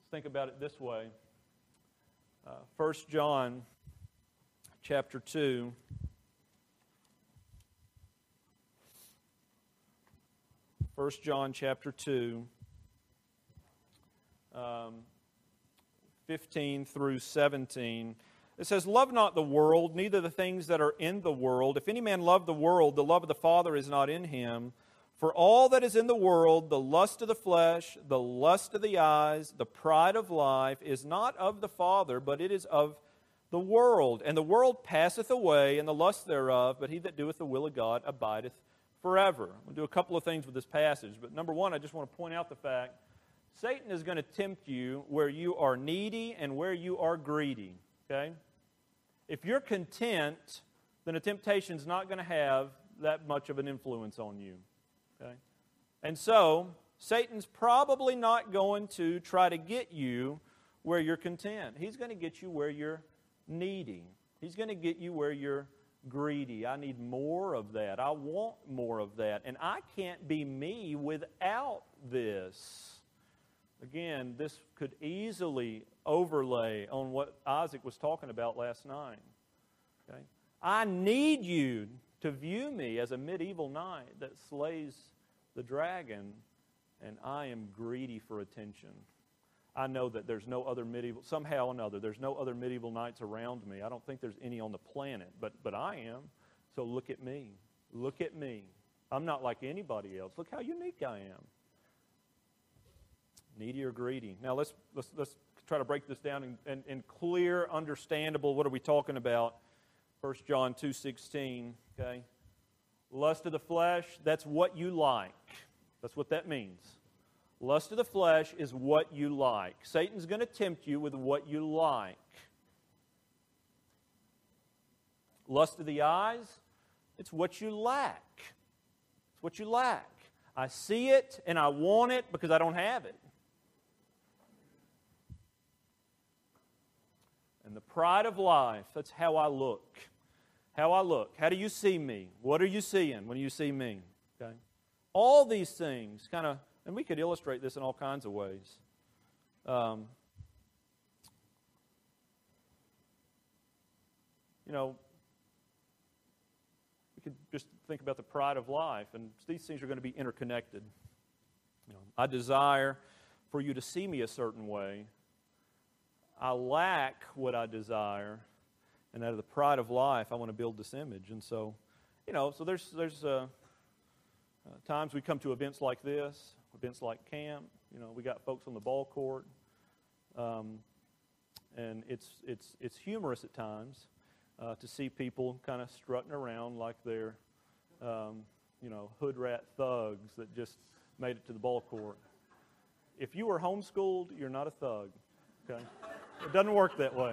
think about it this way. 1 John chapter 2. 1 John chapter 2, 15 through 17. It says, "Love not the world, neither the things that are in the world. If any man love the world, the love of the Father is not in him. For all that is in the world, the lust of the flesh, the lust of the eyes, the pride of life, is not of the Father, but it is of the world. And the world passeth away, and the lust thereof, but he that doeth the will of God abideth forever." We'll do a couple of things with this passage. But number one, I just want to point out the fact Satan is going to tempt you where you are needy and where you are greedy. Okay? If you're content, then a temptation is not going to have that much of an influence on you. Okay? And so, Satan's probably not going to try to get you where you're content. He's going to get you where you're needy. He's going to get you where you're greedy. I need more of that. I want more of that. And I can't be me without this. Again, this could easily overlay on what Isaac was talking about last night. Okay? I need you to view me as a medieval knight that slays the dragon, and I am greedy for attention. I know that there's no other medieval, somehow or another, there's no other medieval knights around me. I don't think there's any on the planet, but I am. So look at me. Look at me. I'm not like anybody else. Look how unique I am. Needy or greedy. Now let's try to break this down in clear, understandable. What are we talking about? 1 John 2:16. Okay, lust of the flesh. That's what you like. That's what that means. Lust of the flesh is what you like. Satan's going to tempt you with what you like. Lust of the eyes. It's what you lack. It's what you lack. I see it and I want it because I don't have it. And the pride of life, that's how I look. How I look. How do you see me? What are you seeing when you see me? Okay? All these things kind of, and we could illustrate this in all kinds of ways. We could just think about the pride of life, and these things are going to be interconnected. I desire for you to see me a certain way. I lack what I desire, and out of the pride of life, I want to build this image. And so, so there's times we come to events like this, events like camp. We got folks on the ball court, and it's humorous at times to see people kind of strutting around like they're, hood rat thugs that just made it to the ball court. If you were homeschooled, you're not a thug. Okay. It doesn't work that way.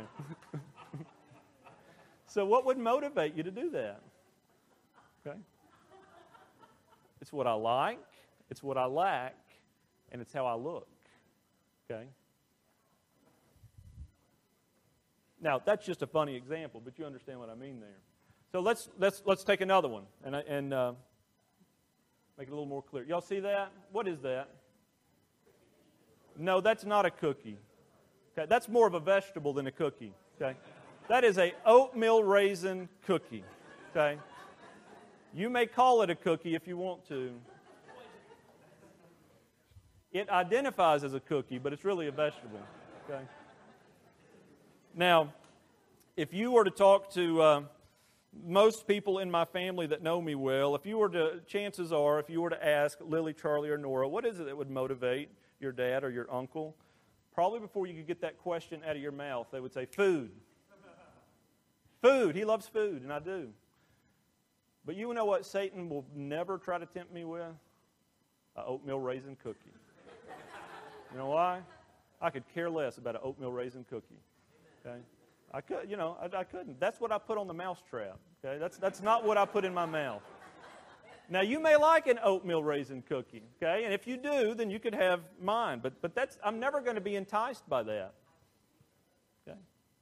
So what would motivate you to do that? Okay? It's what I like, it's what I lack, and it's how I look. Okay? Now, that's just a funny example, but you understand what I mean there. So let's take another one and make it a little more clear. Y'all see that? What is that? No, that's not a cookie. Okay, that's more of a vegetable than a cookie. Okay, that is a oatmeal raisin cookie. Okay, you may call it a cookie if you want to. It identifies as a cookie, but it's really a vegetable. Okay. Now, if you were to talk to most people in my family that know me well, chances are, if you were to ask Lily, Charlie, or Nora, what is it that would motivate your dad or your uncle? Probably before you could get that question out of your mouth, they would say, food. Food. He loves food, and I do. But you know what Satan will never try to tempt me with? An oatmeal raisin cookie. You know why? I could care less about an oatmeal raisin cookie. Okay? I couldn't. That's what I put on the mousetrap. Okay? That's not what I put in my mouth. Now, you may like an oatmeal raisin cookie, okay? And if you do, then you could have mine. But I'm never going to be enticed by that, okay?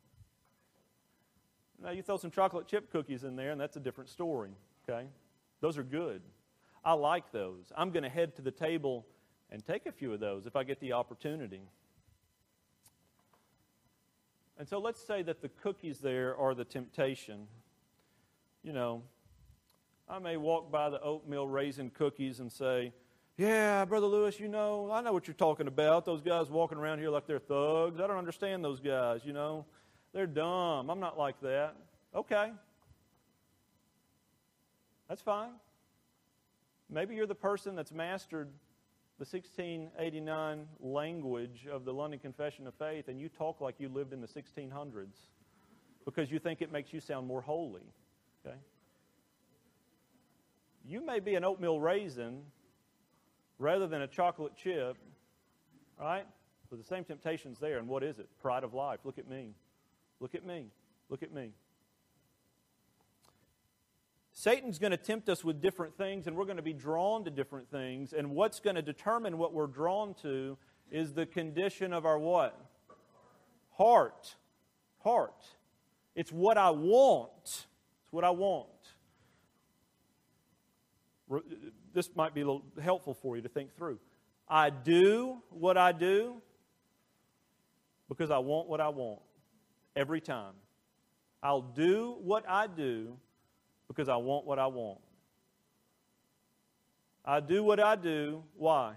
Now, you throw some chocolate chip cookies in there, and that's a different story, okay? Those are good. I like those. I'm going to head to the table and take a few of those if I get the opportunity. And so let's say that the cookies there are the temptation. You know, I may walk by the oatmeal raisin cookies and say, yeah, Brother Lewis, you know, I know what you're talking about. Those guys walking around here like they're thugs. I don't understand those guys, you know. They're dumb. I'm not like that. Okay. That's fine. Maybe you're the person that's mastered the 1689 language of the London Confession of Faith, and you talk like you lived in the 1600s because you think it makes you sound more holy. Okay? You may be an oatmeal raisin rather than a chocolate chip, right? But the same temptation's there, and what is it? Pride of life. Look at me. Look at me. Look at me. Satan's going to tempt us with different things, and we're going to be drawn to different things. And what's going to determine what we're drawn to is the condition of our what? Heart. Heart. It's what I want. It's what I want. This might be a little helpful for you to think through. I do what I do because I want what I want. Every time. I'll do what I do because I want what I want. I do what I do. Why?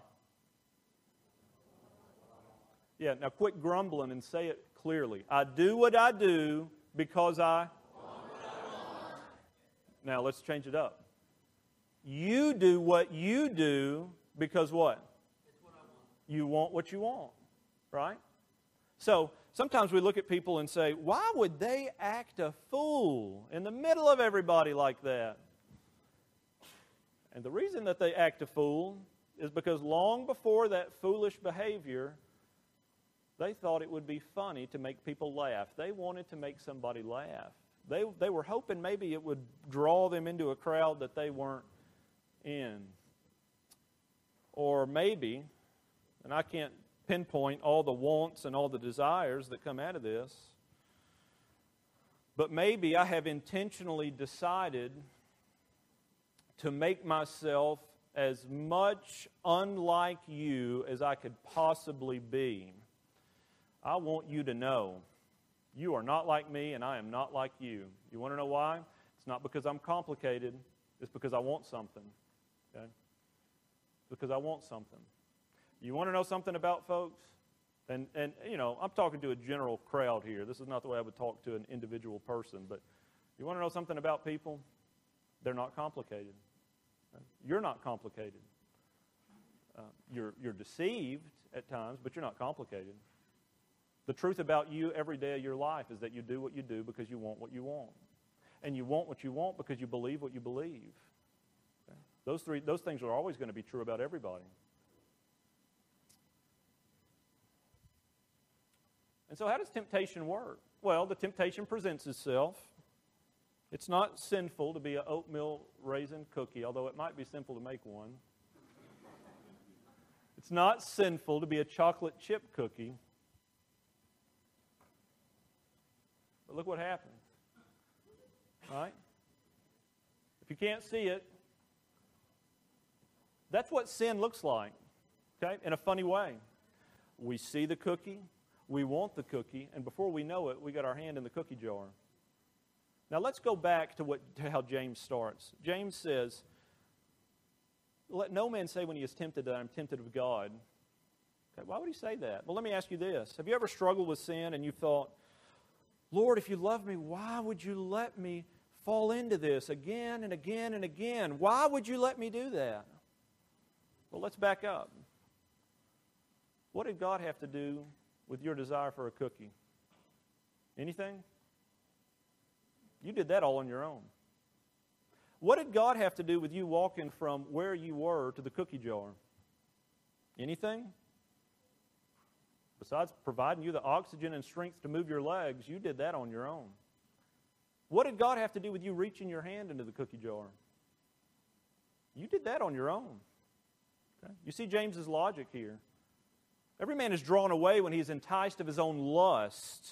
Yeah, now quit grumbling and say it clearly. I do what I do because I want what I want. Now let's change it up. You do what you do because what? It's what I want. You want what you want, right? So sometimes we look at people and say, why would they act a fool in the middle of everybody like that? And the reason that they act a fool is because long before that foolish behavior, they thought it would be funny to make people laugh. They wanted to make somebody laugh. They were hoping maybe it would draw them into a crowd that they weren't in. Or maybe, and I can't pinpoint all the wants and all the desires that come out of this, but maybe I have intentionally decided to make myself as much unlike you as I could possibly be. I want you to know you are not like me and I am not like you. You want to know why? It's not because I'm complicated. It's because I want something. Okay? Because I want something. You want to know something about folks? And you know, I'm talking to a general crowd here. This is not the way I would talk to an individual person. But you want to know something about people? They're not complicated. You're not complicated. You're deceived at times, but you're not complicated. The truth about you every day of your life is that you do what you do because you want what you want. And you want what you want because you believe what you believe. Okay? Those things are always going to be true about everybody. And so how does temptation work? Well, the temptation presents itself. It's not sinful to be an oatmeal raisin cookie, although it might be simple to make one. It's not sinful to be a chocolate chip cookie. But look what happens. Right? If you can't see it, that's what sin looks like. Okay? In a funny way. We see the cookie. We want the cookie, and before we know it, we got our hand in the cookie jar. Now let's go back to how James starts. James says, let no man say when he is tempted that I'm tempted of God. Okay, why would he say that? Well, let me ask you this. Have you ever struggled with sin and you thought, Lord, if you love me, why would you let me fall into this again and again and again? Why would you let me do that? Well, let's back up. What did God have to do with your desire for a cookie? Anything? You did that all on your own. What did God have to do with you walking from where you were to the cookie jar? Anything? Besides providing you the oxygen and strength to move your legs, you did that on your own. What did God have to do with you reaching your hand into the cookie jar? You did that on your own. Okay? You see James's logic here. Every man is drawn away when he is enticed of his own lust.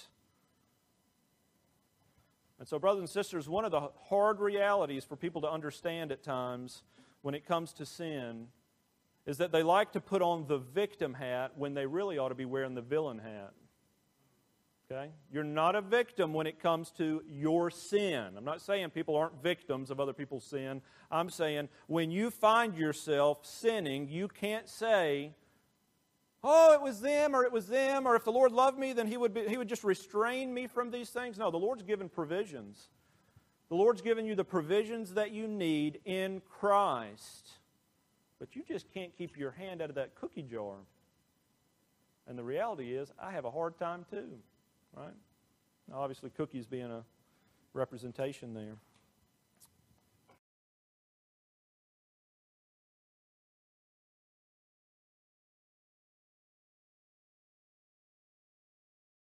And so, brothers and sisters, one of the hard realities for people to understand at times when it comes to sin is that they like to put on the victim hat when they really ought to be wearing the villain hat. Okay? You're not a victim when it comes to your sin. I'm not saying people aren't victims of other people's sin. I'm saying when you find yourself sinning, you can't say, oh, it was them, or if the Lord loved me, then He would just restrain me from these things. No, the Lord's given provisions. The Lord's given you the provisions that you need in Christ. But you just can't keep your hand out of that cookie jar. And the reality is, I have a hard time too. Right? Now, obviously, cookies being a representation there.